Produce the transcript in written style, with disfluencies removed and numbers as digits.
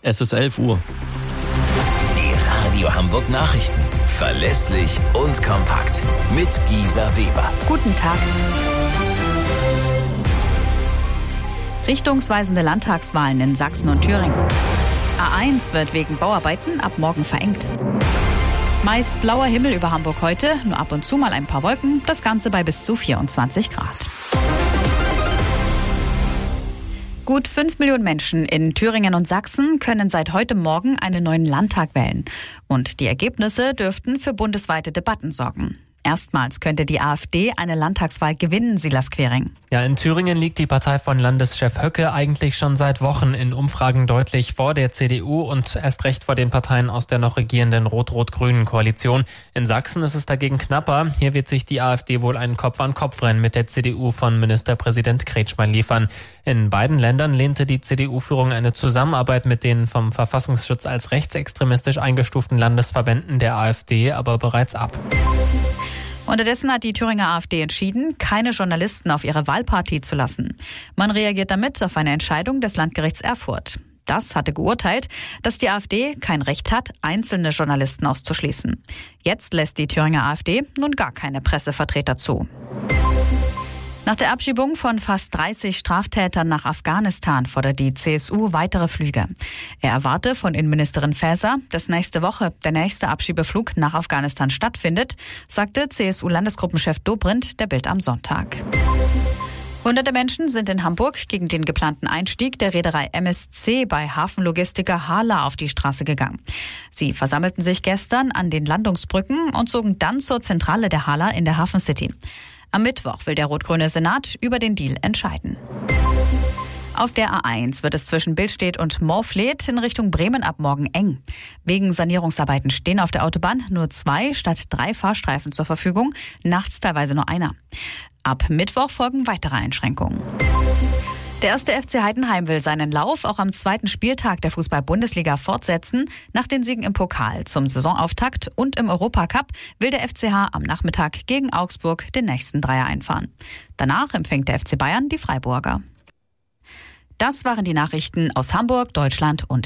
Es ist 11 Uhr. Die Radio Hamburg Nachrichten. Verlässlich und kompakt. Mit Gisa Weber. Guten Tag. Richtungsweisende Landtagswahlen in Sachsen und Thüringen. A1 wird wegen Bauarbeiten ab morgen verengt. Meist blauer Himmel über Hamburg heute, nur ab und zu mal ein paar Wolken, das Ganze bei bis zu 24 Grad. Gut 5 Millionen Menschen in Thüringen und Sachsen können seit heute Morgen einen neuen Landtag wählen. Und die Ergebnisse dürften für bundesweite Debatten sorgen. Erstmals könnte die AfD eine Landtagswahl gewinnen, Silas Quering. Ja, in Thüringen liegt die Partei von Landeschef Höcke eigentlich schon seit Wochen in Umfragen deutlich vor der CDU und erst recht vor den Parteien aus der noch regierenden rot-rot-grünen Koalition. In Sachsen ist es dagegen knapper. Hier wird sich die AfD wohl ein Kopf-an-Kopf-Rennen mit der CDU von Ministerpräsident Kretschmann liefern. In beiden Ländern lehnte die CDU-Führung eine Zusammenarbeit mit den vom Verfassungsschutz als rechtsextremistisch eingestuften Landesverbänden der AfD aber bereits ab. Unterdessen hat die Thüringer AfD entschieden, keine Journalisten auf ihre Wahlparty zu lassen. Man reagiert damit auf eine Entscheidung des Landgerichts Erfurt. Das hatte geurteilt, dass die AfD kein Recht hat, einzelne Journalisten auszuschließen. Jetzt lässt die Thüringer AfD nun gar keine Pressevertreter zu. Nach der Abschiebung von fast 30 Straftätern nach Afghanistan fordert die CSU weitere Flüge. Er erwarte von Innenministerin Faeser, dass nächste Woche der nächste Abschiebeflug nach Afghanistan stattfindet, sagte CSU-Landesgruppenchef Dobrindt der Bild am Sonntag. Hunderte Menschen sind in Hamburg gegen den geplanten Einstieg der Reederei MSC bei Hafenlogistiker HHLA auf die Straße gegangen. Sie versammelten sich gestern an den Landungsbrücken und zogen dann zur Zentrale der HHLA in der Hafen City. Am Mittwoch will der rot-grüne Senat über den Deal entscheiden. Auf der A1 wird es zwischen Billstedt und Morfleet in Richtung Bremen ab morgen eng. Wegen Sanierungsarbeiten stehen auf der Autobahn nur 2 statt 3 Fahrstreifen zur Verfügung, nachts teilweise nur einer. Ab Mittwoch folgen weitere Einschränkungen. Der erste FC Heidenheim will seinen Lauf auch am zweiten Spieltag der Fußball-Bundesliga fortsetzen. Nach den Siegen im Pokal zum Saisonauftakt und im Europacup will der FCH am Nachmittag gegen Augsburg den nächsten Dreier einfahren. Danach empfängt der FC Bayern die Freiburger. Das waren die Nachrichten aus Hamburg, Deutschland und